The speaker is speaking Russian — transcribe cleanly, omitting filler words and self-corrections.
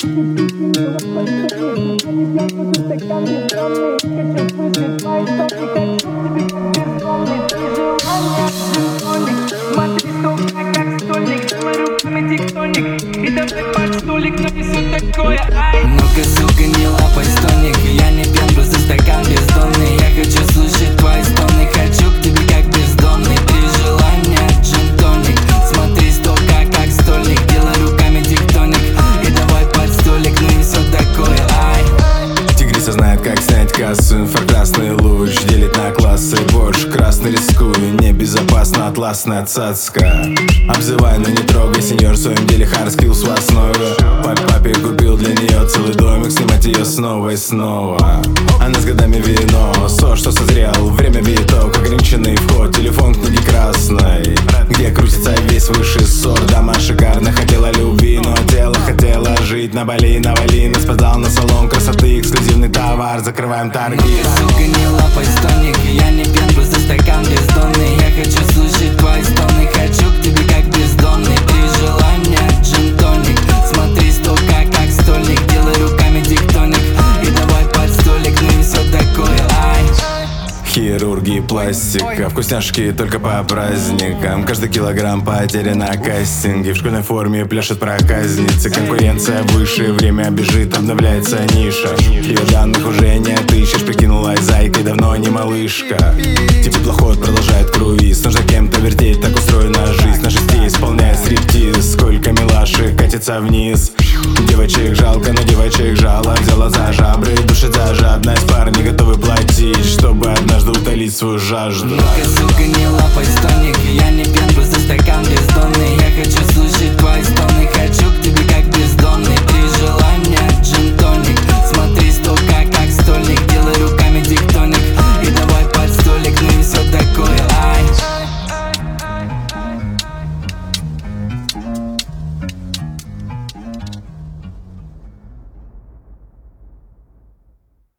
Ну-ка, сука, не лапай стоник. Я не пьян, просто стакан бездонный. Я хочу слышать твои стоны. Хочу к тебе как бездомный. При желании джин-тоник. Смотри, столка как стольник. Делай руками тектоник. И давай под столик, ну и все такое, ай. Тигриса знает, как снять кассу. Инфракрасный луч делит на классы. Больше красный рискую, небезопасно атласная цацка. Обзывай, но не трогай, сеньор, в своем деле хардскиллс в основе. Папе купил для нее целый домик, снимать ее снова и снова. Она с годами вино, сор, что созрел. Время виток, ограниченный вход. Телефон книги красной, где крутится весь высший сорт. Дома шикарно, хотела любви, но тело хотела жить. На Бали, навали, нас подал на салон красоты. Эксклюзивный товар, закрываем торги. Ну-ка, сука, не лапай стоник. Я не пьян, просто стакан бездонный. Я хочу слышать твои стоны. Хочу к тебе как бездомный. При желании джин-тоник. Смотри, столка как стольник. Делай руками тектоник. И давай под столик, ну и все такое, ай. Хирургии пластика, вкусняшки только по праздникам. Каждый килограмм потерян на кастинге. В школьной форме пляшет проказницы. Конкуренция выше, время бежит, обновляется ниша. Ее данных уже не отыщешь. Прикинулась зайкой, давно не малышка. Теплоход продолжает круиз. Нужно кем-то вертеть, так устроена жизнь. На шесте исполняет стриптиз. Сколько милашек катится вниз. Девочек жалко, но девочек жало. Взяла за жабры, душит за жадность. Парни готовы платить, чтобы однажды утолить свою жажду. Ну-ка, сука, не лапай стоник. Я не пьян, просто стакан бездонный. Я хочу слышать твои стоны. Хочу к тебе как